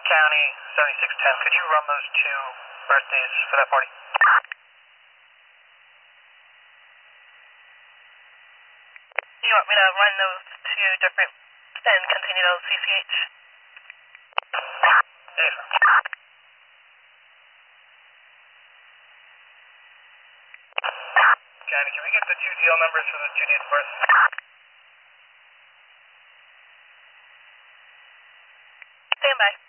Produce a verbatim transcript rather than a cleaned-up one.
County seventy-six ten, could you run those two birthdays for that party? You want me to run those two different and continue those C C H? Yes, sir. County, can we get the two D L numbers for those two dates first? Stand by.